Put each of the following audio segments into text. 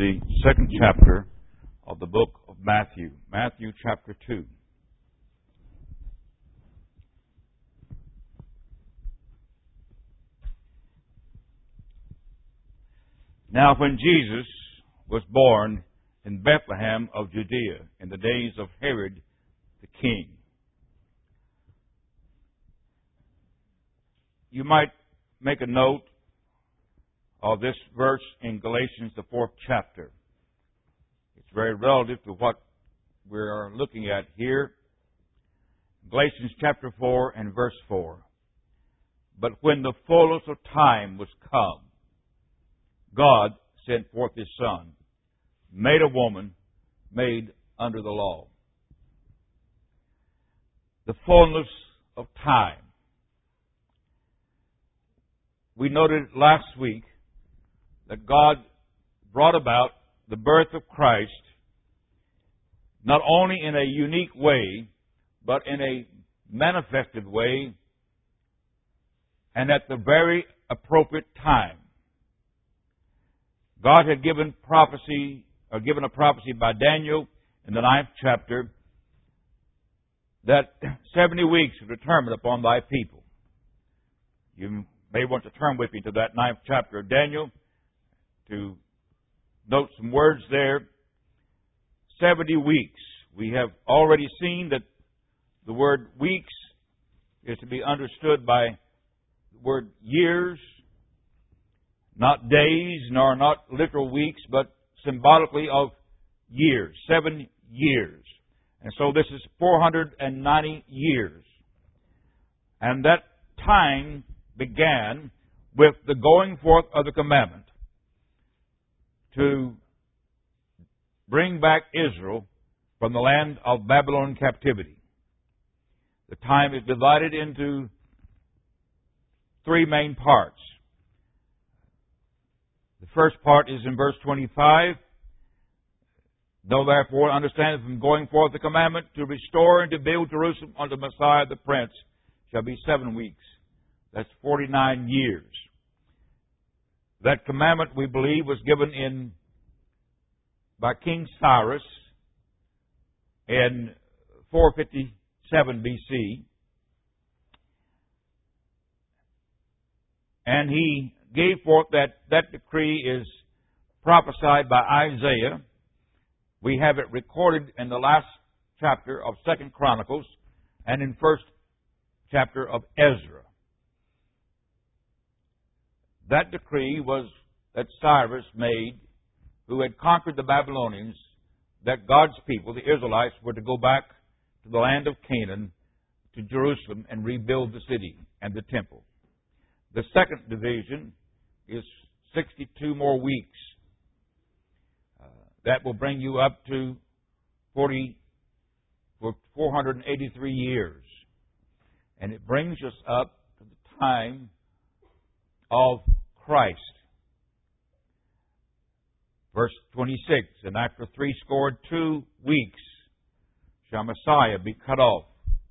The second chapter of the book of Matthew, Matthew chapter 2. Now when Jesus was born in Bethlehem of Judea in the days of Herod the king. You might make a note of this verse in Galatians, the 4th chapter. It's very relative to what we are looking at here. Galatians chapter 4 and verse 4. But when the fullness of time was come, God sent forth His Son, made a woman, made under the law. The fullness of time. We noted last week that God brought about the birth of Christ not only in a unique way, but in a manifested way and at the very appropriate time. God had given a prophecy by Daniel in the 9th chapter that 70 weeks were determined upon thy people. You may want to turn with me to that 9th chapter of Daniel to note some words there. 70 weeks. We have already seen that the word weeks is to be understood by the word years, not days, nor not literal weeks, but symbolically of years. 7 years. And so this is 490 years. And that time began with the going forth of the commandment to bring back Israel from the land of Babylon captivity. The time is divided into three main parts. The first part is in verse 25. Know therefore, understand from going forth the commandment to restore and to build Jerusalem unto Messiah the Prince shall be 7 weeks. That's 49 years. That commandment, we believe, was given by King Cyrus in 457 BC. And he gave forth that decree is prophesied by Isaiah. We have it recorded in the last chapter of 2nd Chronicles and in 1st chapter of Ezra. That decree was that Cyrus made, who had conquered the Babylonians, that God's people, the Israelites, were to go back to the land of Canaan, to Jerusalem, and rebuild the city and the temple. The second division is 62 more weeks. That will bring you up to 483 years. And it brings us up to the time of Christ. Verse 26, and after 62 weeks shall Messiah be cut off.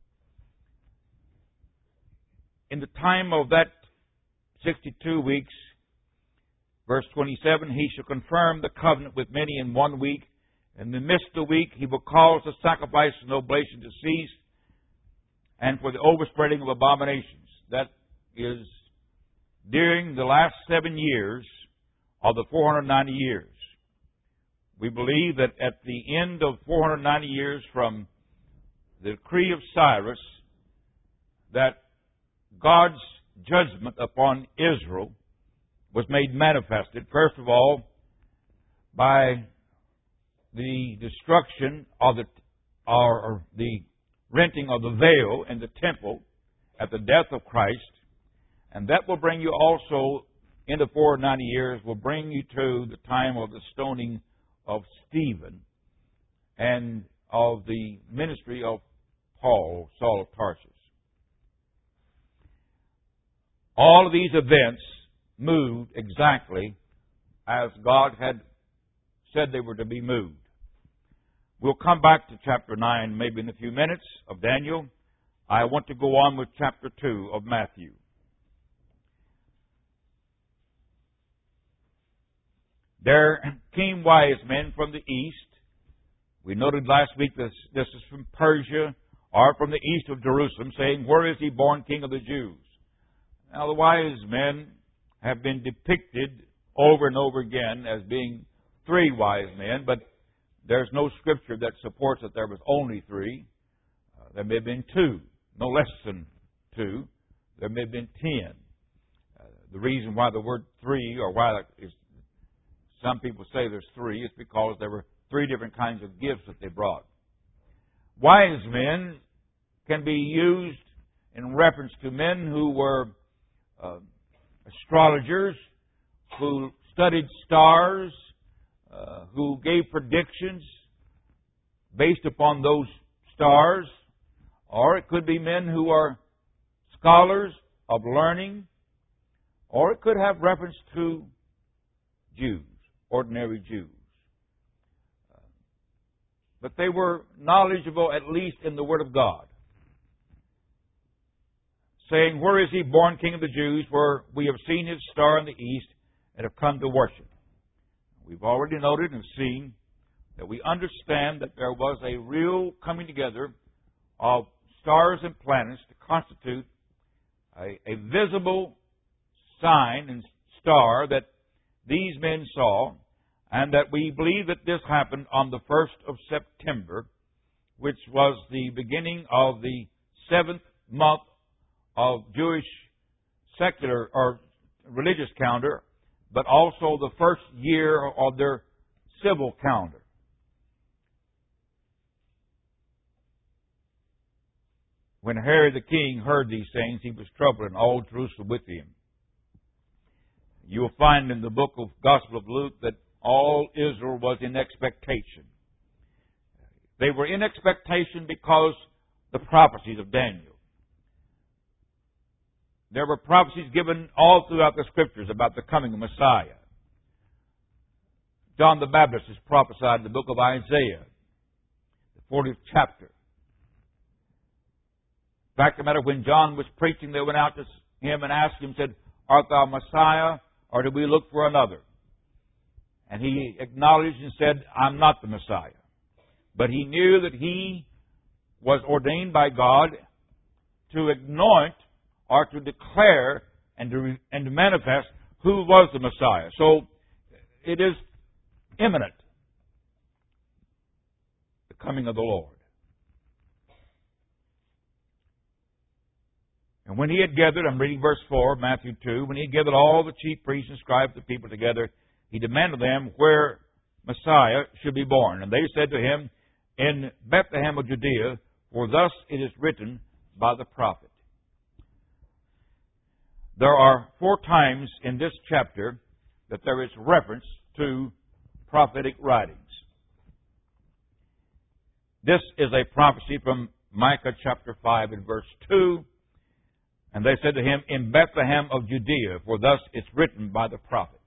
In the time of that 62 weeks, verse 27, he shall confirm the covenant with many in 1 week. In the midst of the week, he will cause the sacrifice and oblation to cease, and for the overspreading of abominations. That is during the last 7 years of the 490 years. We believe that at the end of 490 years from the decree of Cyrus, that God's judgment upon Israel was made manifested, first of all, by the destruction of the renting of the veil in the temple at the death of Christ. And that will bring you also, in the 490 years, will bring you to the time of the stoning of Stephen and of the ministry of Paul, Saul of Tarsus. All of these events moved exactly as God had said they were to be moved. We'll come back to chapter 9 maybe in a few minutes of Daniel. I want to go on with chapter 2 of Matthew. There came wise men from the east. We noted last week this is from Persia or from the east of Jerusalem, saying, "Where is he born King of the Jews?" Now the wise men have been depicted over and over again as being three wise men, but there's no scripture that supports that there was only three. There may have been two, no less than two. There may have been 10. The reason why the word three, or why some people say there's three, is because there were three different kinds of gifts that they brought. Wise men can be used in reference to men who were astrologers, who studied stars, who gave predictions based upon those stars, or it could be men who are scholars of learning, or it could have reference to Jews, ordinary Jews. But they were knowledgeable at least in the Word of God, saying, "Where is he born King of the Jews? For we have seen his star in the east and have come to worship." We've already noted and seen that we understand that there was a real coming together of stars and planets to constitute a visible sign and star that these men saw, and that we believe that this happened on the 1st of September, which was the beginning of the 7th month of Jewish secular or religious calendar, but also the first year of their civil calendar. When Herod the king heard these things, he was troubled, and all Jerusalem with him. You will find in the book of Gospel of Luke that all Israel was in expectation. They were in expectation because the prophecies of Daniel. There were prophecies given all throughout the Scriptures about the coming of Messiah. John the Baptist is prophesied in the book of Isaiah, the 40th chapter. In fact, the matter, when John was preaching, they went out to him and asked him, said, "Art thou Messiah, or do we look for another?" And he acknowledged and said, "I'm not the Messiah." But he knew that he was ordained by God to anoint or to declare and to manifest who was the Messiah. So it is imminent, the coming of the Lord. And when he had gathered, I'm reading verse 4, Matthew 2, when he had gathered all the chief priests and scribes of the people together, he demanded them where Messiah should be born. And they said to him, "In Bethlehem of Judea, for thus it is written by the prophet." There are 4 times in this chapter that there is reference to prophetic writings. This is a prophecy from Micah chapter 5 and verse 2. And they said to him, "In Bethlehem of Judea, for thus it's written by the prophet."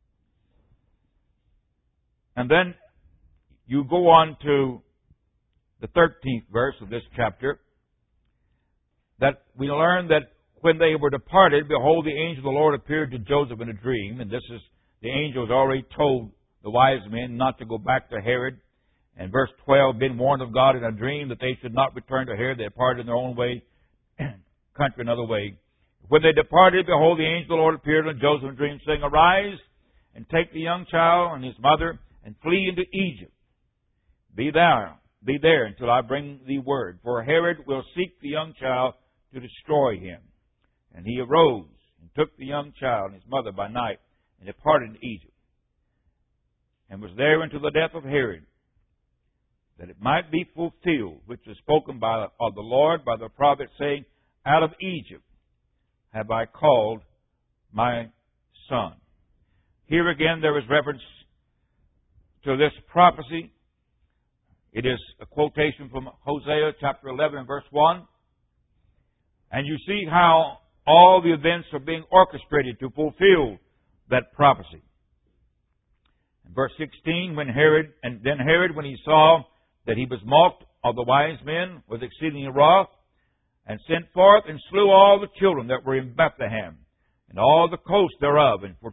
And then you go on to the 13th verse of this chapter, that we learn that when they were departed, behold, the angel of the Lord appeared to Joseph in a dream. And this is, the angel has already told the wise men not to go back to Herod. And verse 12, being warned of God in a dream that they should not return to Herod, they departed in their own way, country another way. When they departed, behold, the angel of the Lord appeared unto Joseph in a dream, saying, "Arise, and take the young child and his mother, and flee into Egypt. Be there until I bring thee word. For Herod will seek the young child to destroy him." And he arose, and took the young child and his mother by night, and departed into Egypt, and was there until the death of Herod, that it might be fulfilled, which was spoken of the Lord by the prophet, saying, "Out of Egypt have I called my son." Here again there is reference to this prophecy. It is a quotation from Hosea chapter 11 and verse 1. And you see how all the events are being orchestrated to fulfill that prophecy. In verse 16, when Herod, when he saw that he was mocked of the wise men, was exceedingly wroth, and sent forth and slew all the children that were in Bethlehem, and all the coast thereof, and from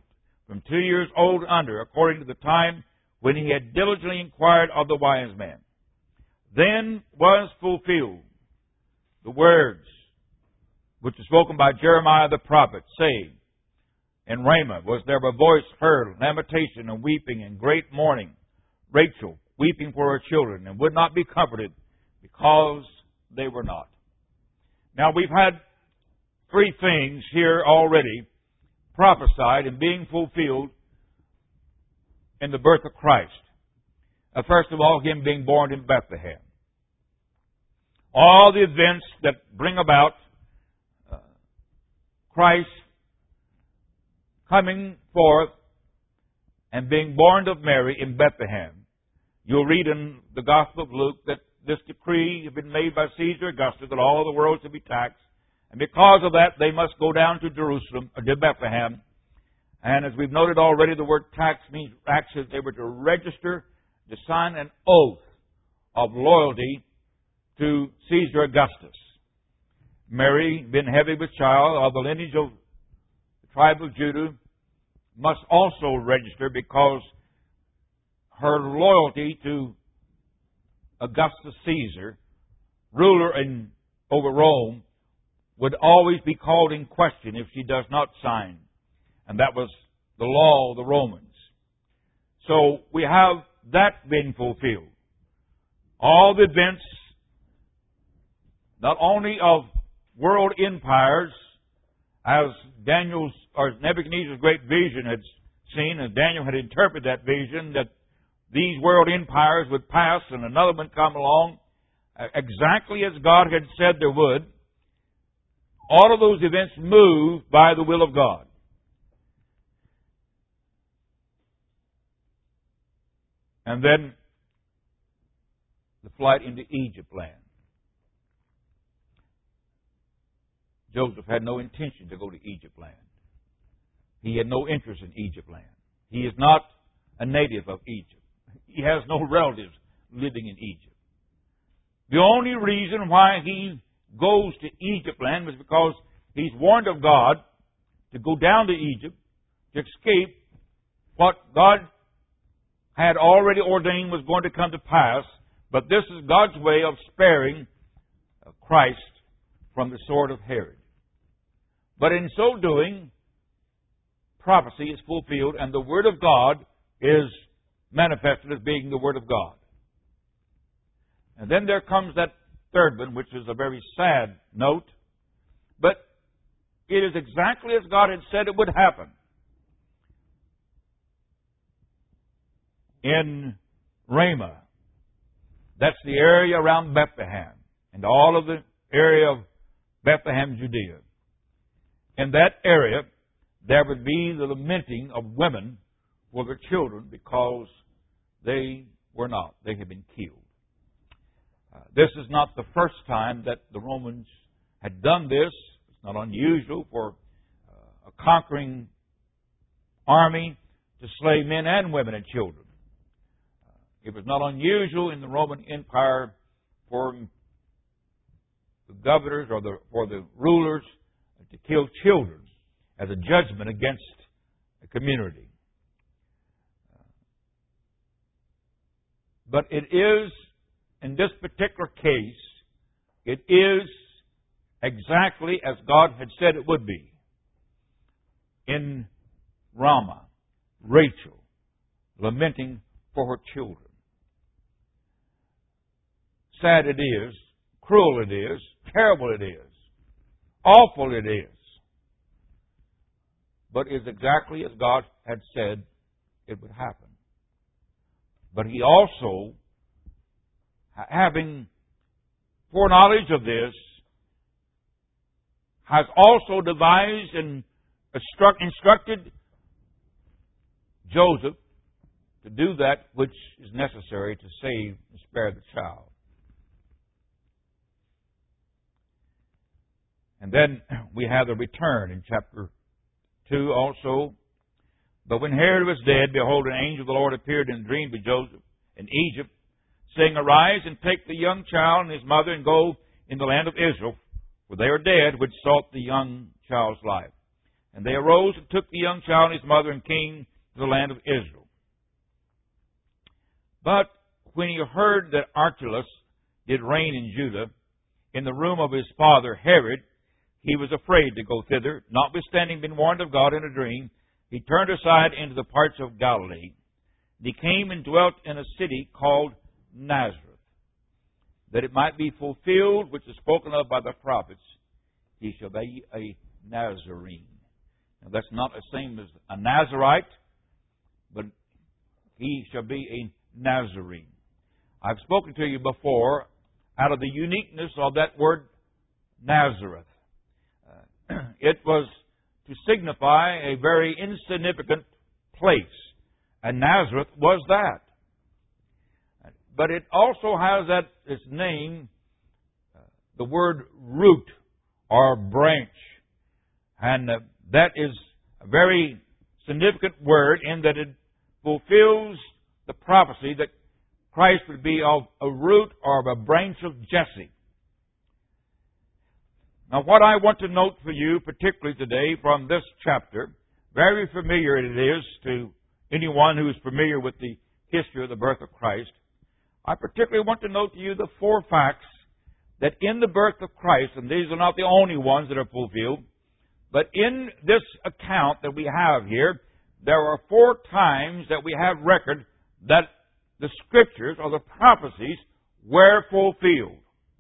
from 2 years old and under, according to the time when he had diligently inquired of the wise men. Then was fulfilled the words which were spoken by Jeremiah the prophet, saying, In Ramah was there a voice heard, lamentation and weeping and great mourning, Rachel weeping for her children, and would not be comforted, because they were not. Now we've had 3 things here already prophesied and being fulfilled in the birth of Christ. First of all, Him being born in Bethlehem. All the events that bring about Christ coming forth and being born of Mary in Bethlehem. You'll read in the Gospel of Luke that this decree had been made by Caesar Augustus that all the world should be taxed. And because of that, they must go down to Jerusalem, or to Bethlehem. And as we've noted already, the word tax means actually they were to register, to sign an oath of loyalty to Caesar Augustus. Mary, being heavy with child, of the lineage of the tribe of Judah, must also register because her loyalty to Augustus Caesar, ruler over Rome, would always be called in question if she does not sign. And that was the law of the Romans. So we have that being fulfilled. All the events, not only of world empires, as Daniel's or Nebuchadnezzar's great vision had seen, and Daniel had interpreted that vision, that these world empires would pass and another one come along, exactly as God had said there would. All of those events moved by the will of God. And then the flight into Egypt land. Joseph had no intention to go to Egypt land. He had no interest in Egypt land. He is not a native of Egypt. He has no relatives living in Egypt. The only reason why he goes to Egypt land was because he's warned of God to go down to Egypt to escape what God had already ordained was going to come to pass. But this is God's way of sparing Christ from the sword of Herod. But in so doing, prophecy is fulfilled and the Word of God is manifested as being the Word of God. And then there comes that third one, which is a very sad note. But it is exactly as God had said it would happen. In Ramah, that's the area around Bethlehem, and all of the area of Bethlehem, Judea. In that area, there would be the lamenting of women for their children because they were not. They had been killed. This is not the first time that the Romans had done this. It's not unusual for a conquering army to slay men and women and children. It was not unusual in the Roman Empire for the governors or for the rulers to kill children as a judgment against a community. But it is, in this particular case, it is exactly as God had said it would be. In Ramah, Rachel lamenting for her children. Sad it is, cruel it is, terrible it is, awful it is. But it is exactly as God had said it would happen. But He also, having foreknowledge of this, has also devised and instructed Joseph to do that which is necessary to save and spare the child. And then we have the return in chapter 2 also. But when Herod was dead, behold, an angel of the Lord appeared in a dream to Joseph in Egypt, saying, Arise and take the young child and his mother and go in the land of Israel, for they are dead which sought the young child's life. And they arose and took the young child and his mother and came to the land of Israel. But when he heard that Archelaus did reign in Judah, in the room of his father Herod, he was afraid to go thither, notwithstanding being warned of God in a dream. He turned aside into the parts of Galilee. He came and dwelt in a city called Nazareth, that it might be fulfilled, which is spoken of by the prophets, he shall be a Nazarene. Now that's not the same as a Nazarite, but he shall be a Nazarene. I've spoken to you before out of the uniqueness of that word Nazareth. It was to signify a very insignificant place, and Nazareth was that. But it also has that its name, the word root or branch, and that is a very significant word in that it fulfills the prophecy that Christ would be of a root or of a branch of Jesse. Now, what I want to note for you, particularly today from this chapter, very familiar it is to anyone who is familiar with the history of the birth of Christ. I particularly want to note to you the 4 facts that in the birth of Christ, and these are not the only ones that are fulfilled, but in this account that we have here, there are 4 times that we have record that the Scriptures or the prophecies were fulfilled.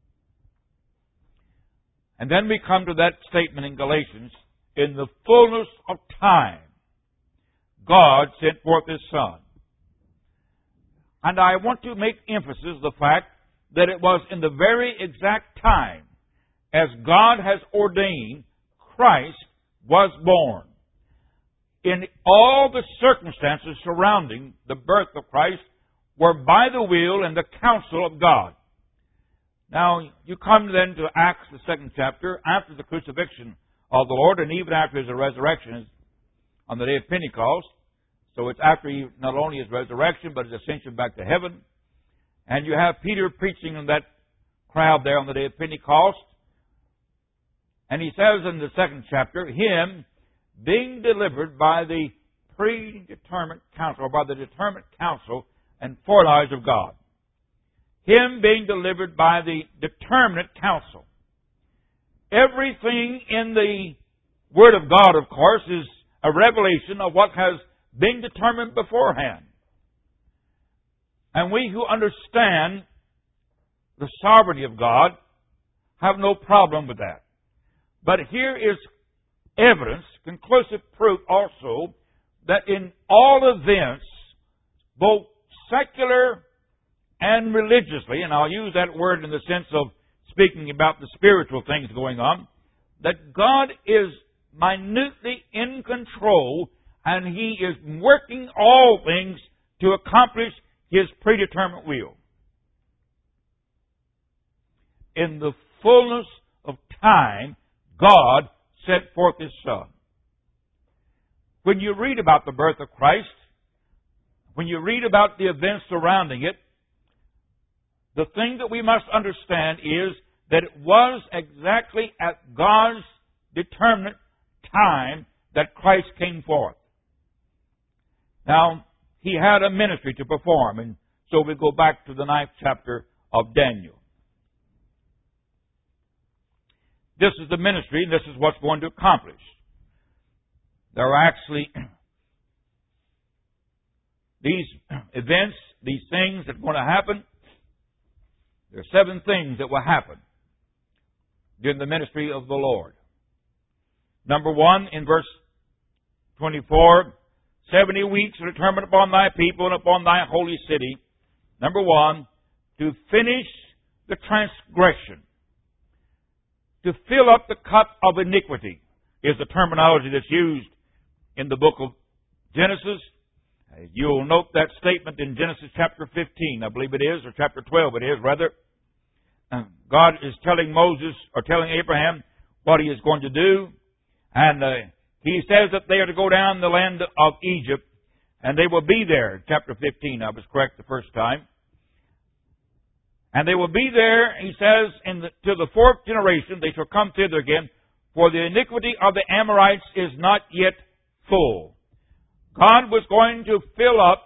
And then we come to that statement in Galatians, in the fullness of time, God sent forth His Son. And I want to make emphasis the fact that it was in the very exact time as God has ordained, Christ was born. In all the circumstances surrounding the birth of Christ were by the will and the counsel of God. Now, you come then to Acts, the 2nd chapter, after the crucifixion of the Lord, and even after His resurrection on the day of Pentecost. So it's after not only His resurrection, but His ascension back to heaven. And you have Peter preaching in that crowd there on the day of Pentecost. And he says in the 2nd chapter, Him being delivered by the predetermined counsel, or by the determined counsel and foreknowledge of God. Him being delivered by the determinate counsel. Everything in the Word of God, of course, is a revelation of what has been determined beforehand. And we who understand the sovereignty of God have no problem with that. But here is evidence, conclusive proof also, that in all events, both secular and religiously, and I'll use that word in the sense of speaking about the spiritual things going on, that God is minutely in control and He is working all things to accomplish His predetermined will. In the fullness of time, God sent forth His Son. When you read about the birth of Christ, when you read about the events surrounding it, the thing that we must understand is that it was exactly at God's determinate time that Christ came forth. Now, He had a ministry to perform, and so we go back to the 9th chapter of Daniel. This is the ministry, and this is what's going to accomplish. There are actually these events, these things that are going to happen. There are 7 things that will happen during the ministry of the Lord. Number 1, in verse 24, 70 weeks are determined upon thy people and upon thy holy city. Number 1, to finish the transgression. To fill up the cup of iniquity is the terminology that's used in the book of Genesis. You'll note that statement in Genesis chapter 15, I believe it is, or chapter 12 it is, rather. God is telling Moses, or telling Abraham, what He is going to do. And He says that they are to go down the land of Egypt, and they will be there. Chapter 15, I was correct the first time. And they will be there, He says, to the 4th generation, they shall come thither again, for the iniquity of the Amorites is not yet full. God was going to fill up,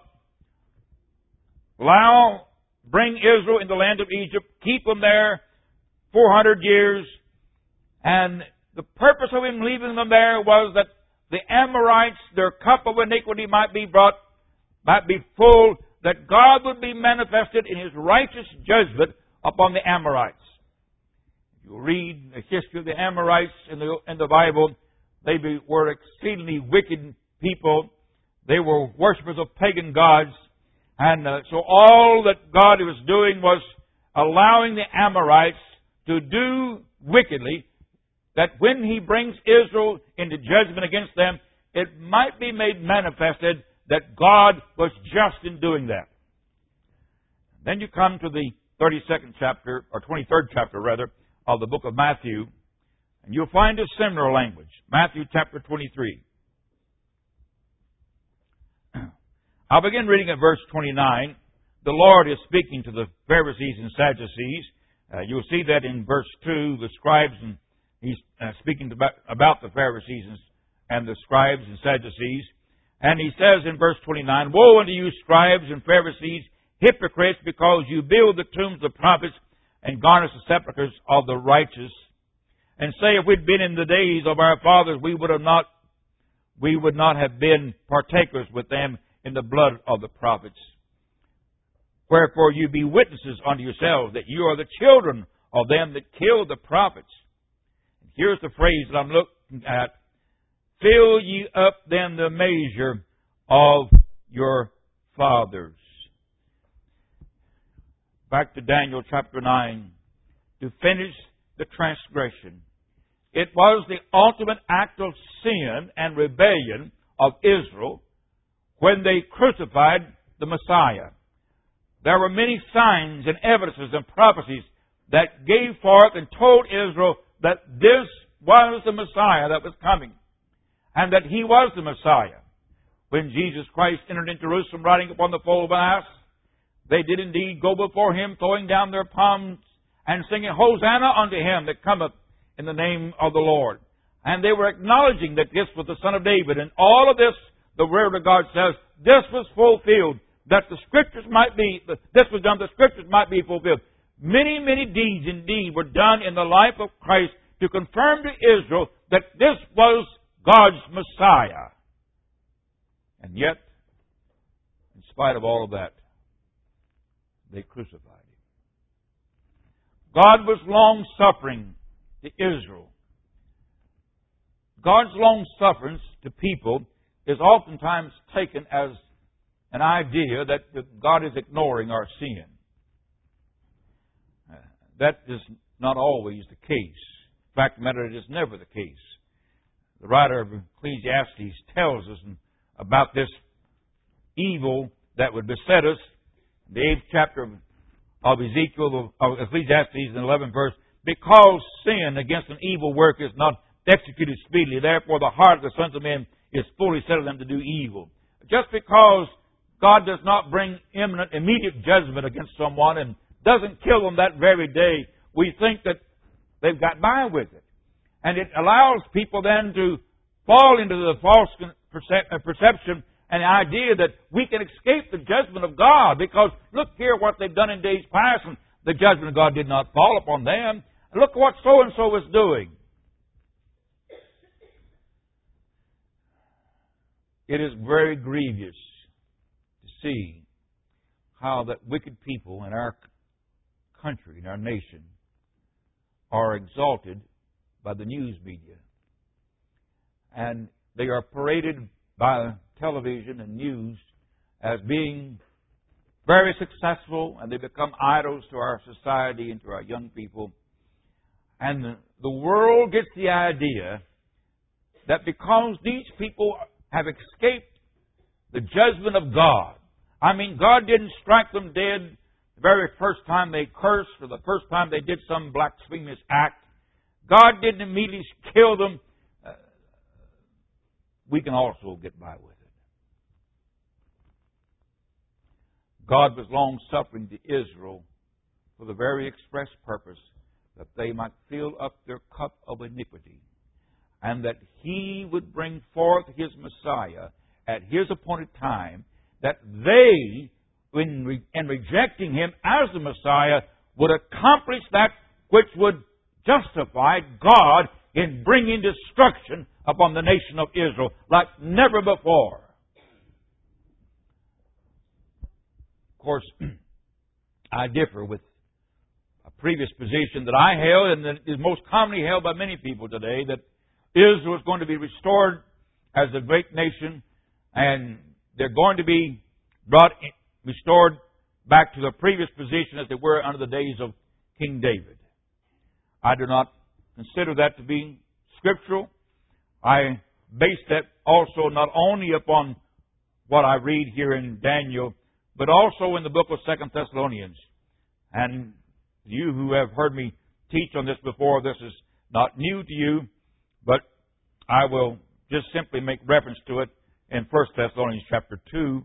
bring Israel in the land of Egypt, keep them there 400 years, and the purpose of Him leaving them there was that the Amorites, their cup of iniquity might be full, that God would be manifested in His righteous judgment upon the Amorites. If you read the history of the Amorites in the Bible, they were exceedingly wicked people. They were worshippers of pagan gods. And so all that God was doing was allowing the Amorites to do wickedly, that when He brings Israel into judgment against them, it might be made manifested that God was just in doing that. Then you come to the 32nd chapter, or 23rd chapter rather, of the book of Matthew, and you'll find a similar language. Matthew chapter 23. I'll begin reading at verse 29. The Lord is speaking to the Pharisees and Sadducees. You'll see that in verse 2, the scribes, and He's speaking about the Pharisees and the scribes and Sadducees. And He says in verse 29, Woe unto you, scribes and Pharisees, hypocrites, because you build the tombs of prophets and garnish the sepulchres of the righteous, and say, if we'd been in the days of our fathers, we would not have been partakers with them in the blood of the prophets. Wherefore you be witnesses unto yourselves that you are the children of them that killed the prophets. Here's the phrase that I'm looking at. Fill ye up then the measure of your fathers. Back to Daniel chapter 9. To finish the transgression. It was the ultimate act of sin and rebellion of Israel when they crucified the Messiah. There were many signs and evidences and prophecies that gave forth and told Israel that this was the Messiah that was coming, and that He was the Messiah. When Jesus Christ entered into Jerusalem riding upon the foal of an ass, they did indeed go before Him, throwing down their palms and singing, Hosanna unto Him that cometh in the name of the Lord. And they were acknowledging that this was the Son of David. And all of this, the Word of God says, this was fulfilled, that the Scriptures might be, this was done, the Scriptures might be fulfilled. Many, many deeds indeed were done in the life of Christ to confirm to Israel that this was God's Messiah. And yet, in spite of all of that, they crucified Him. God was long-suffering to Israel. God's long-sufferance to people is oftentimes taken as an idea that God is ignoring our sin. That is not always the case. In fact, it is never the case. The writer of Ecclesiastes tells us about this evil that would beset us. The 8th chapter of Ezekiel, of Ecclesiastes, in the 11th verse, because sin against an evil work is not executed speedily, therefore the heart of the sons of men is fully set on them to do evil. Just because God does not bring immediate judgment against someone and doesn't kill them that very day, we think that they've got by with it. And it allows people then to fall into the false perception and the idea that we can escape the judgment of God because look here what they've done in days past and the judgment of God did not fall upon them. Look what so-and-so is doing. It is very grievous to see how that wicked people in our country, in our nation, are exalted by the news media. And they are paraded by television and news as being very successful, and they become idols to our society and to our young people. And the world gets the idea that because these people have escaped the judgment of God, I mean, God didn't strike them dead the very first time they cursed or the first time they did some blasphemous act. God didn't immediately kill them. We can also get by with it. God was long-suffering to Israel for the very express purpose that they might fill up their cup of iniquity. and that He would bring forth His Messiah at His appointed time, that they, in rejecting Him as the Messiah, would accomplish that which would justify God in bringing destruction upon the nation of Israel like never before. Of course, I differ with a previous position that I held, and that is most commonly held by many people today, that Israel is going to be restored as a great nation, and they're going to be restored back to the previous position as they were under the days of King David. I do not consider that to be scriptural. I base that also not only upon what I read here in Daniel, but also in the book of 2 Thessalonians. And you who have heard me teach on this before, this is not new to you, but I will just simply make reference to it in 1 Thessalonians chapter 2.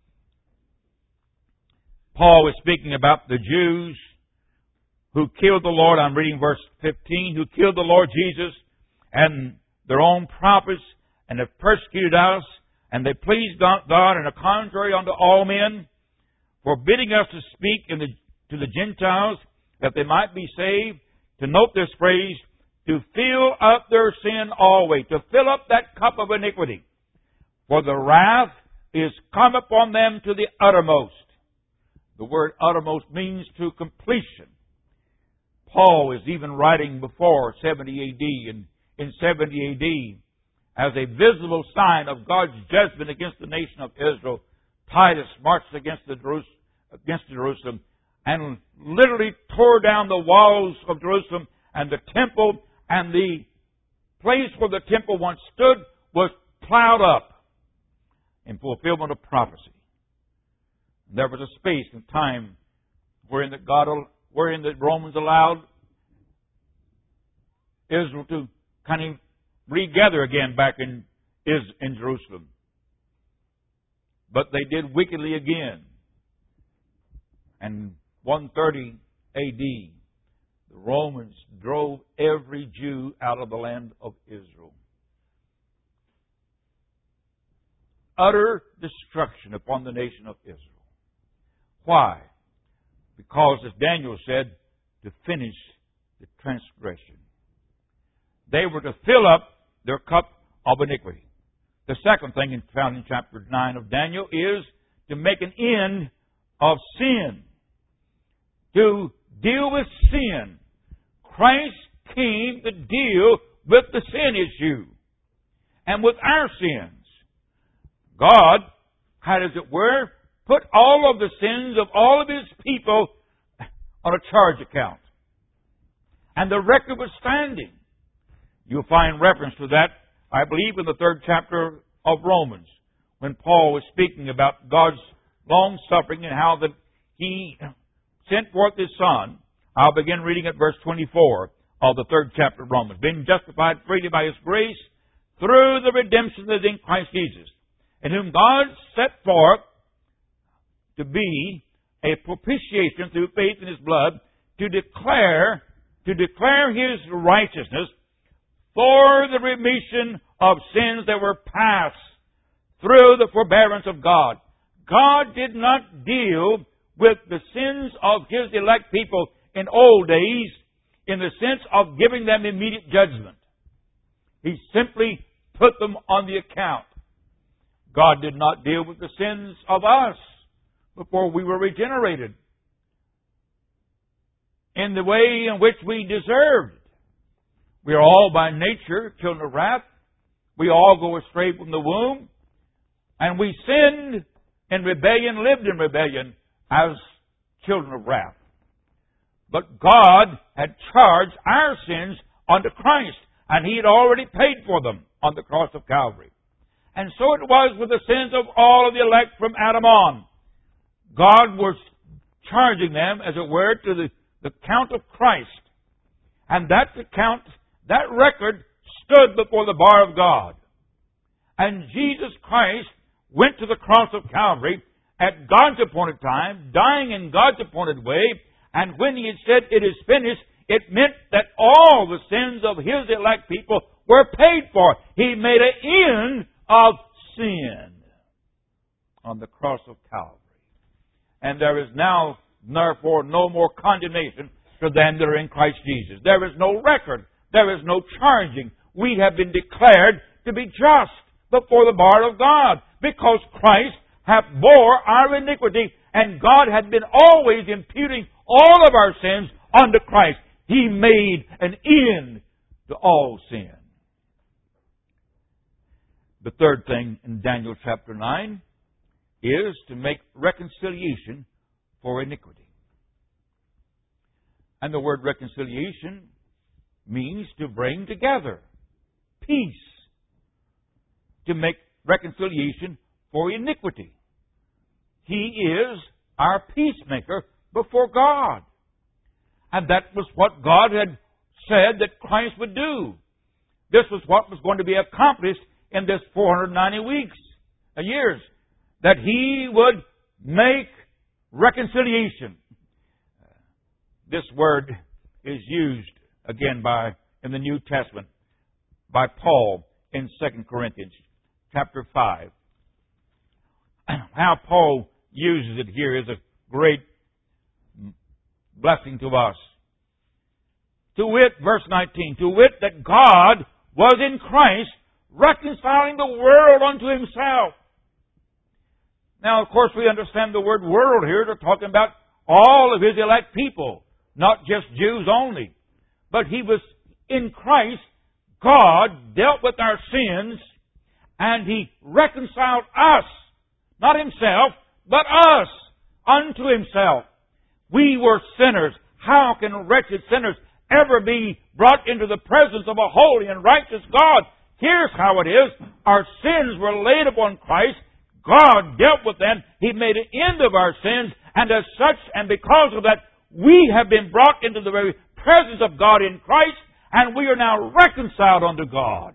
Paul is speaking about the Jews who killed the Lord. I'm reading verse 15, who killed the Lord Jesus and their own prophets, and have persecuted us, and they pleased God and are contrary unto all men, forbidding us to speak to the Gentiles, that they might be saved. To note this phrase, to fill up their sin always, to fill up that cup of iniquity. For the wrath is come upon them to the uttermost. The word uttermost means to completion. Paul is even writing before 70 A.D. and in 70 A.D. as a visible sign of God's judgment against the nation of Israel. Titus marched against Jerusalem and literally tore down the walls of Jerusalem, and the temple and the place where the temple once stood was plowed up in fulfillment of prophecy. There was a space and time wherein the Romans allowed Israel to kind of regather again back in Jerusalem. But they did wickedly again. And 130 A.D., the Romans drove every Jew out of the land of Israel. Utter destruction upon the nation of Israel. Why? Because, as Daniel said, to finish the transgression. They were to fill up their cup of iniquity. The second thing found in chapter 9 of Daniel is to make an end of sin. To deal with sin. Christ came to deal with the sin issue and with our sins. God had, as it were, put all of the sins of all of His people on a charge account. And the record was standing. You'll find reference to that, I believe, in the 3rd chapter of Romans, when Paul was speaking about God's long-suffering and how that He sent forth His Son. I'll begin reading at verse 24 of the 3rd chapter of Romans. Being justified freely by His grace through the redemption that is in Christ Jesus, in whom God set forth to be a propitiation through faith in His blood, to declare His righteousness for the remission of sins that were past through the forbearance of God. God did not deal with the sins of His elect people in old days in the sense of giving them immediate judgment. He simply put them on the account. God did not deal with the sins of us before we were regenerated in the way in which we deserved. We are all by nature children of wrath. We all go astray from the womb. And we sinned in rebellion, lived in rebellion as children of wrath. But God had charged our sins unto Christ, and He had already paid for them on the cross of Calvary. And so it was with the sins of all of the elect from Adam on. God was charging them, as it were, to the account of Christ. And that account, that record, stood before the bar of God. And Jesus Christ went to the cross of Calvary at God's appointed time, dying in God's appointed way, and when He had said, "It is finished," it meant that all the sins of His elect people were paid for. He made an end of sin on the cross of Calvary. And there is now, therefore, no more condemnation to them that are in Christ Jesus. There is no record. There is no charging. We have been declared to be just before the bar of God, because Christ hath bore our iniquity, and God had been always imputing all of our sins unto Christ. He made an end to all sin. The third thing in Daniel chapter 9 is to make reconciliation for iniquity. And the word reconciliation means to bring together, peace, to make reconciliation for iniquity. He is our peacemaker before God. And that was what God had said that Christ would do. This was what was going to be accomplished in this 490 weeks, years, that He would make reconciliation. This word is used again in the New Testament by Paul in 2 Corinthians chapter 5. How Paul uses it here is a great blessing to us. To wit, verse 19, to wit that God was in Christ reconciling the world unto Himself. Now, of course, we understand the word world here. They're talking about all of His elect people, not just Jews only. But He was in Christ. God dealt with our sins, and He reconciled us, not Himself, but us, unto Himself. We were sinners. How can wretched sinners ever be brought into the presence of a holy and righteous God? Here's how it is. Our sins were laid upon Christ. God dealt with them. He made an end of our sins. And as such, and because of that, we have been brought into the very presence of God in Christ, and we are now reconciled unto God.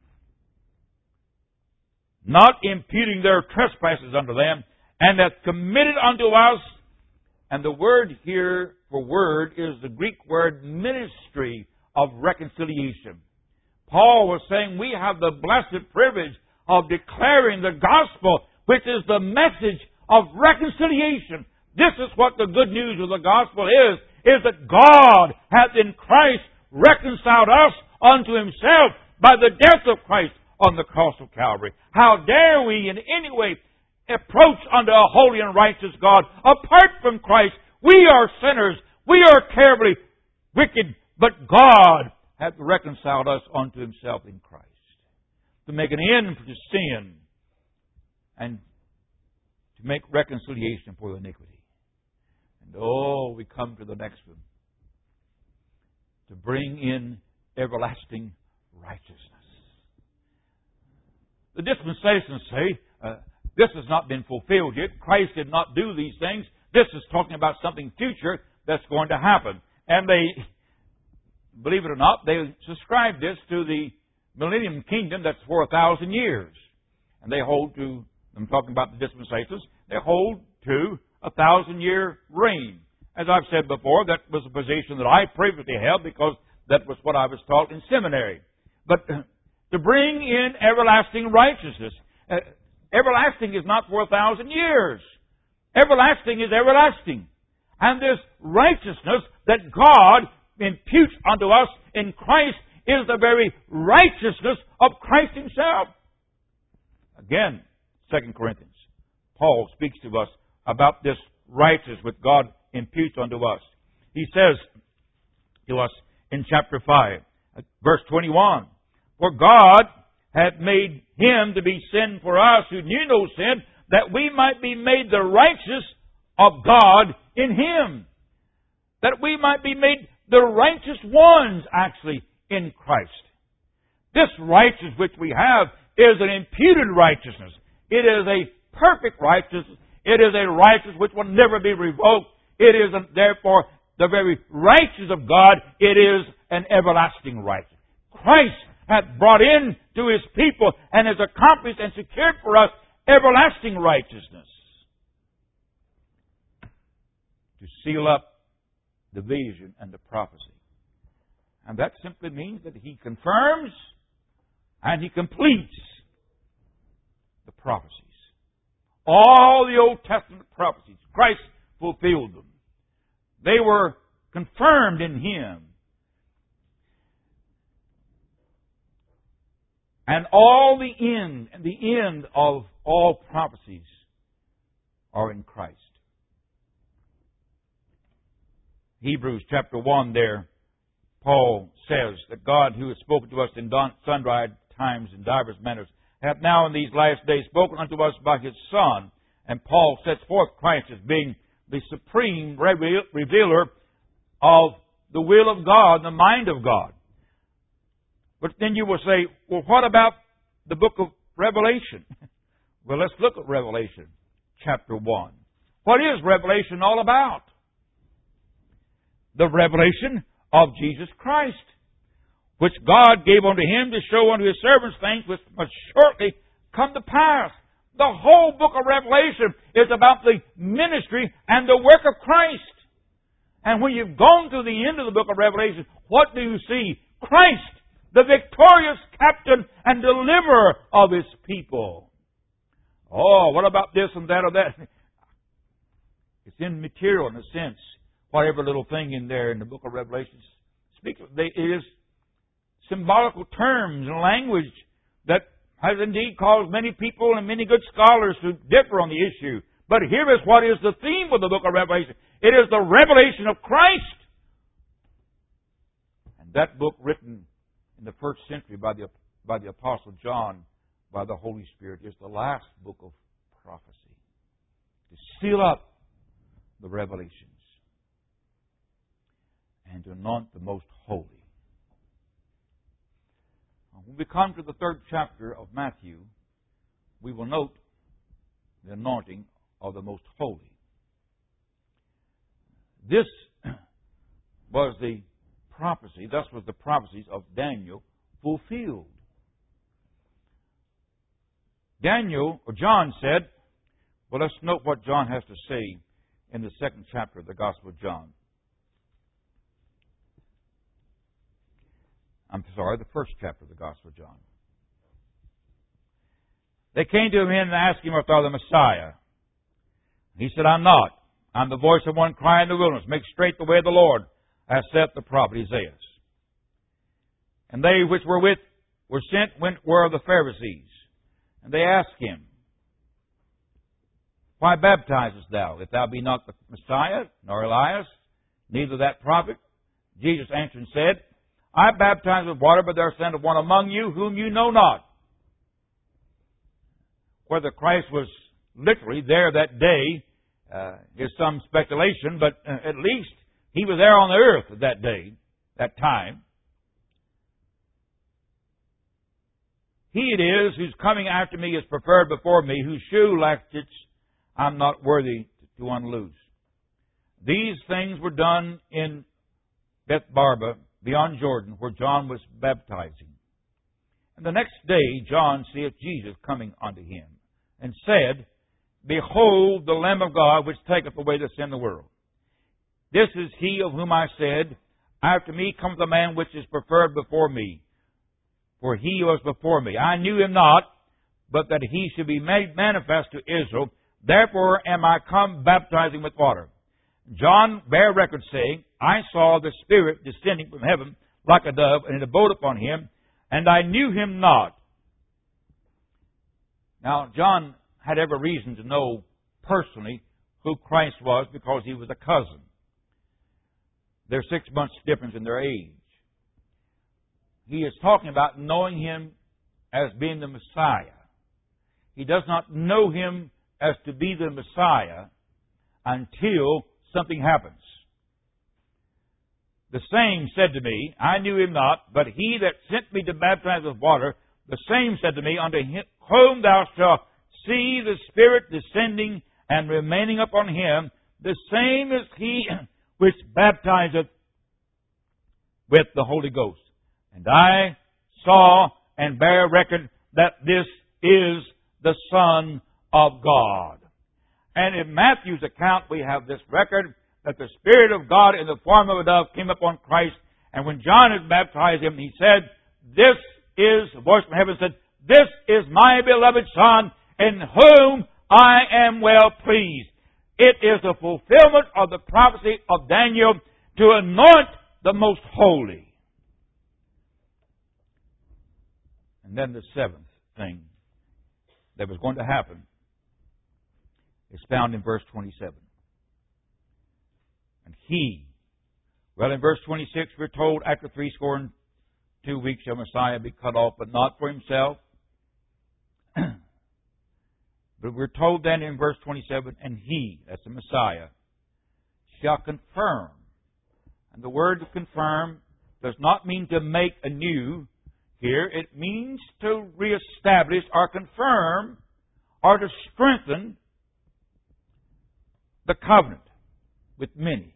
Not imputing their trespasses unto them, and hath committed unto us. And the word here for word is the Greek word ministry of reconciliation. Paul was saying we have the blessed privilege of declaring the gospel, which is the message of reconciliation. This is what the good news of the gospel is that God hath in Christ reconciled us unto Himself by the death of Christ on the cross of Calvary. How dare we in any way approach unto a holy and righteous God apart from Christ? We are sinners. We are terribly wicked, but God hath reconciled us unto Himself in Christ to make an end to sin and to make reconciliation for iniquity. And we come to the next one. To bring in everlasting righteousness. The dispensations say this has not been fulfilled yet. Christ did not do these things. This is talking about something future that's going to happen. And they, believe it or not, they subscribe this to the millennium kingdom that's for 1,000 years. And they hold to, I'm talking about the dispensations, they hold to 1,000-year reign. As I've said before, that was a position that I previously held because that was what I was taught in seminary. But to bring in everlasting righteousness, everlasting is not for 1,000 years. Everlasting is everlasting. And this righteousness that God imputes unto us in Christ is the very righteousness of Christ Himself. Again, 2 Corinthians. Paul speaks to us about this righteousness which God imputes unto us. He says to us in chapter 5, verse 21, for God hath made Him to be sin for us who knew no sin, that we might be made the righteous of God in Him. That we might be made the righteous ones, actually, in Christ. This righteousness which we have is an imputed righteousness. It is a perfect righteousness. It is a righteousness which will never be revoked. It is, therefore, the very righteousness of God. It is an everlasting righteousness. Christ hath brought in to His people and has accomplished and secured for us everlasting righteousness. To seal up the vision and the prophecy. And that simply means that He confirms And He completes the prophecies. All the Old Testament prophecies, Christ fulfilled them. They were confirmed in Him. And the end of all prophecies are in Christ. Hebrews chapter 1 there, Paul says that God, who has spoken to us in sundry times in divers manners, hath now in these last days spoken unto us by His Son. And Paul sets forth Christ as being the supreme revealer of the will of God, the mind of God. But then you will say, well, what about the book of Revelation? Well, let's look at Revelation chapter 1. What is Revelation all about? The revelation of Jesus Christ, which God gave unto Him to show unto His servants things which must shortly come to pass. The whole book of Revelation is about the ministry and the work of Christ. And when you've gone to the end of the book of Revelation, what do you see? Christ, the victorious captain and deliverer of His people. Oh, what about this and that or that? It's immaterial in a sense. Whatever little thing in there in the book of Revelation it is symbolical terms and language that has indeed caused many people and many good scholars to differ on the issue. But here is what is the theme of the book of Revelation. It is the revelation of Christ. And that book, written in the first century by the Apostle John, by the Holy Spirit, is the last book of prophecy to seal up the revelations and to anoint the most holy. When we come to the 3rd chapter of Matthew, we will note the anointing of the most holy. This was the prophecy, thus was the prophecies of Daniel fulfilled. John said, well, let's note what John has to say in the 2nd chapter of the Gospel of John. The 1st chapter of the Gospel of John. They came to him and asked him, art thou the Messiah? He said, I'm not. I'm the voice of one crying in the wilderness, make straight the way of the Lord, as saith the prophet Isaiah. And they which were sent were of the Pharisees. And they asked him, why baptizest thou, if thou be not the Messiah, nor Elias, neither that prophet? Jesus answered and said, I baptize with water, but there standeth one among you whom you know not. Whether Christ was literally there that day is some speculation, but at least He was there on the earth that day, that time. He it is whose coming after me is preferred before me, whose shoe latchets I'm not worthy to unloose. These things were done in Bethbarba, beyond Jordan, where John was baptizing. And the next day John seeth Jesus coming unto him, and said, behold the Lamb of God, which taketh away the sin of the world. This is He of whom I said, after me cometh a man which is preferred before me, for He was before me. I knew Him not, but that He should be made manifest to Israel. Therefore am I come baptizing with water. John bare record, saying, I saw the Spirit descending from heaven like a dove, and it abode upon Him, and I knew Him not. Now, John had every reason to know personally who Christ was, because he was a cousin. There's 6 months difference in their age. He is talking about knowing Him as being the Messiah. He does not know Him as to be the Messiah until something happens. The same said to me, I knew Him not, but He that sent me to baptize with water, the same said to me, unto whom thou shalt see the Spirit descending and remaining upon Him, the same is He which baptizeth with the Holy Ghost. And I saw and bear record that this is the Son of God. And in Matthew's account we have this record that the Spirit of God in the form of a dove came upon Christ. And when John had baptized Him, he said, this is, a voice from heaven said, this is my beloved Son, in whom I am well pleased. It is the fulfillment of the prophecy of Daniel to anoint the most holy. And then the seventh thing that was going to happen is found in verse 27. And he, well, in verse 26 we're told, after 62 weeks shall Messiah be cut off, but not for himself. But we're told then in verse 27, and he, that's the Messiah, shall confirm. And the word confirm does not mean to make anew here. It means to reestablish or confirm or to strengthen the covenant with many.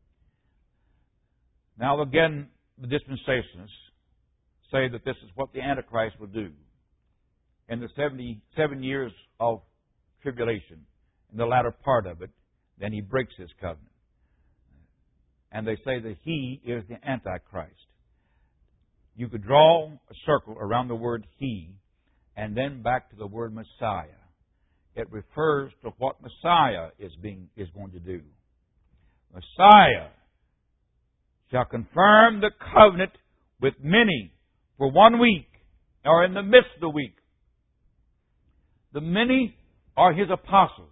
Now again, the dispensationalists say that this is what the Antichrist will do in the 77 years of tribulation, in the latter part of it. Then he breaks his covenant. And they say that he is the Antichrist. You could draw a circle around the word he and then back to the word Messiah. It refers to what Messiah is going to do. Messiah shall confirm the covenant with many for 1 week, or in the midst of the week. The many are his apostles.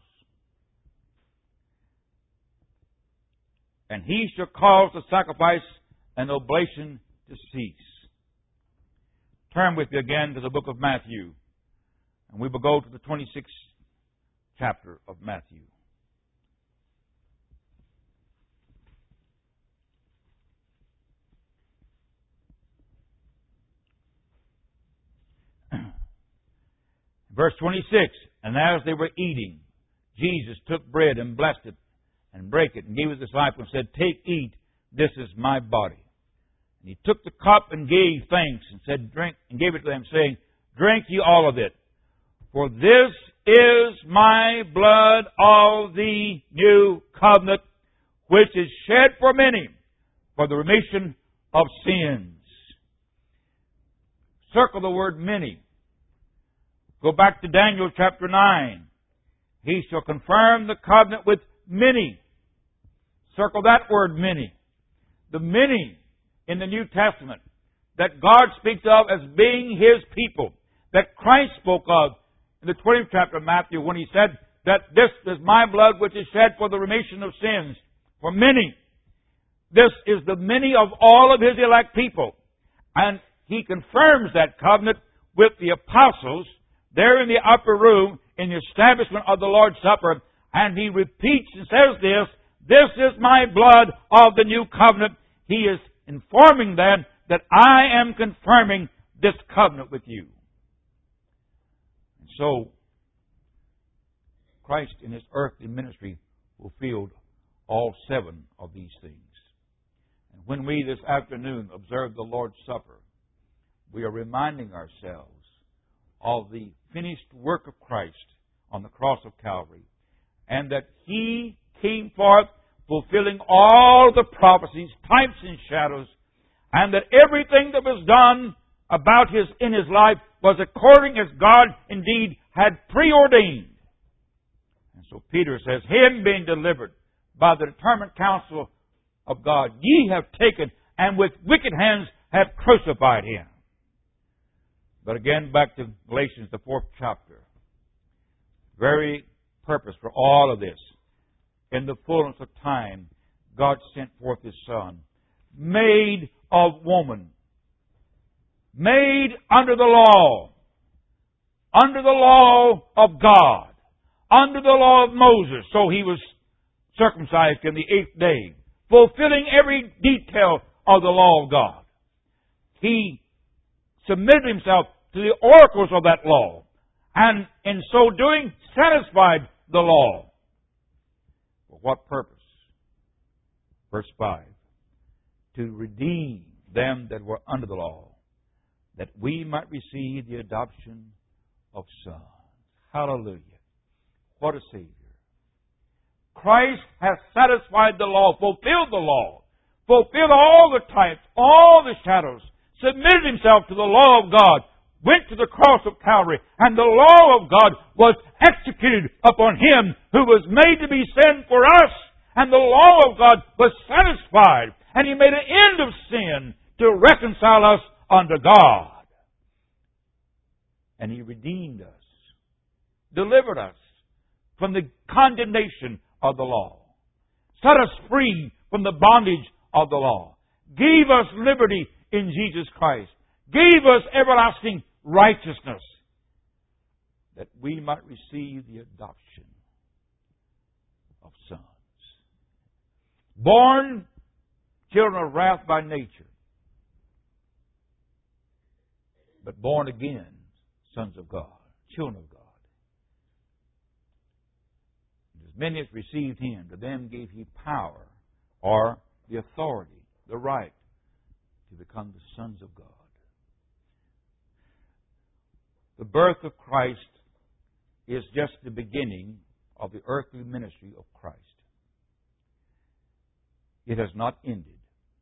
And he shall cause the sacrifice and oblation to cease. Turn with me again to the book of Matthew. And we will go to the 26th chapter of Matthew. Verse 26, and as they were eating, Jesus took bread and blessed it and brake it and gave his disciples and said, take, eat, this is my body. And he took the cup and gave thanks and said, drink, and gave it to them, saying, drink ye all of it, for this is my blood of the new covenant, which is shed for many for the remission of sins. Circle the word many. Go back to Daniel chapter 9. He shall confirm the covenant with many. Circle that word many. The many in the New Testament that God speaks of as being His people, that Christ spoke of in the 20th chapter of Matthew when He said that this is my blood which is shed for the remission of sins. For many. This is the many of all of His elect people. And He confirms that covenant with the apostles there in the upper room in the establishment of the Lord's Supper. And He repeats and says this is my blood of the new covenant. He is informing them that I am confirming this covenant with you. And so, Christ in His earthly ministry fulfilled all 7 of these things. And when we this afternoon observe the Lord's Supper, we are reminding ourselves of the finished work of Christ on the cross of Calvary, and that He came forth fulfilling all the prophecies, types and shadows, and that everything that was done about in His life was according as God indeed had preordained. And so Peter says, Him being delivered by the determined counsel of God, ye have taken, and with wicked hands have crucified Him. But again, back to Galatians, the 4th chapter. Very purpose for all of this. In the fullness of time, God sent forth His Son, made of woman, made under the law of God, under the law of Moses. So He was circumcised in the 8th day, fulfilling every detail of the law of God. He submitted Himself to the oracles of that law, and in so doing satisfied the law. For what purpose? Verse 5. To redeem them that were under the law, that we might receive the adoption of sons. Hallelujah. What a Savior. Christ has satisfied the law, fulfilled the law, fulfilled all the types, all the shadows, submitted himself to the law of God, went to the cross of Calvary, and the law of God was executed upon him who was made to be sin for us, and the law of God was satisfied, and he made an end of sin to reconcile us unto God. And he redeemed us, delivered us from the condemnation of the law, set us free from the bondage of the law, gave us liberty in Jesus Christ, gave us everlasting righteousness, that we might receive the adoption of sons. Born children of wrath by nature, but born again sons of God, children of God. As many as received him, to them gave he power, or the authority, the right, to become the sons of God. The birth of Christ is just the beginning of the earthly ministry of Christ. It has not ended.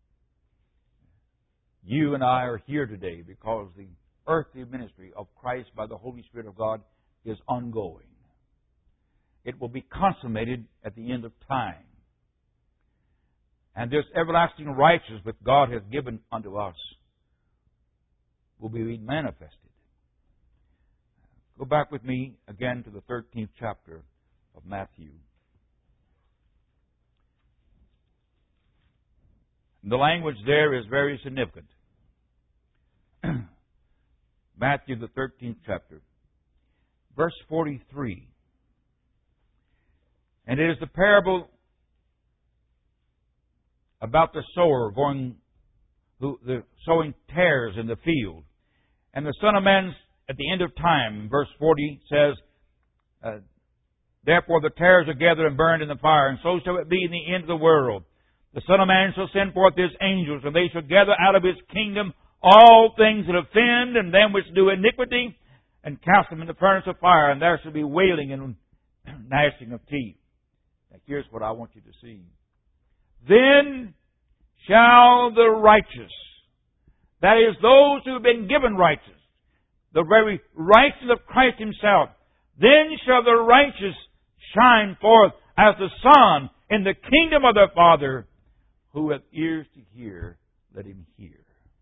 You and I are here today because the earthly ministry of Christ by the Holy Spirit of God is ongoing. It will be consummated at the end of time. And this everlasting righteousness that God has given unto us will be manifested. Go back with me again to the 13th chapter of Matthew. The language there is very significant. Matthew, the 13th chapter, verse 43. And it is the parable about the sower the sowing tares in the field. And the Son of Man, at the end of time, verse 40 says, therefore the tares are gathered and burned in the fire, and so shall it be in the end of the world. The Son of Man shall send forth his angels, and they shall gather out of his kingdom all things that offend, and them which do iniquity, and cast them in the furnace of fire, and there shall be wailing and gnashing of teeth. Now here's what I want you to see. Then shall the righteous, that is, those who have been given righteousness, the very righteousness of Christ himself, then shall the righteous shine forth as the sun in the kingdom of their Father. Who hath ears to hear, let him hear.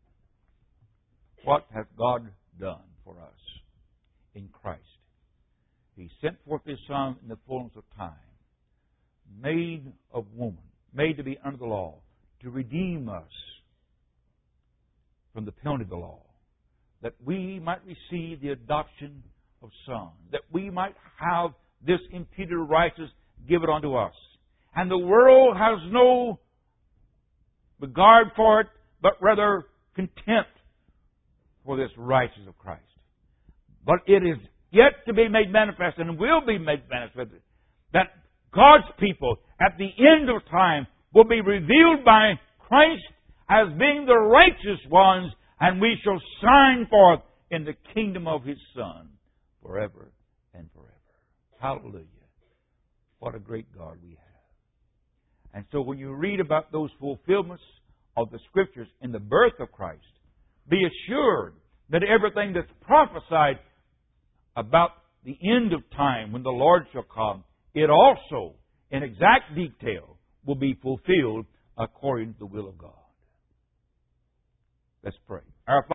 What hath God done for us in Christ? He sent forth his Son in the fullness of time, made of woman, made to be under the law, to redeem us from the penalty of the law, that we might receive the adoption of sons, that we might have this imputed righteousness given unto us. And the world has no regard for it, but rather contempt for this righteousness of Christ. But it is yet to be made manifest, and will be made manifest, that God's people at the end of time will be revealed by Christ as being the righteous ones, and we shall shine forth in the kingdom of his Son forever and forever. Hallelujah. What a great God we have. And so when you read about those fulfillments of the Scriptures in the birth of Christ, be assured that everything that's prophesied about the end of time when the Lord shall come, it also, in exact detail, will be fulfilled according to the will of God. Let's pray. Our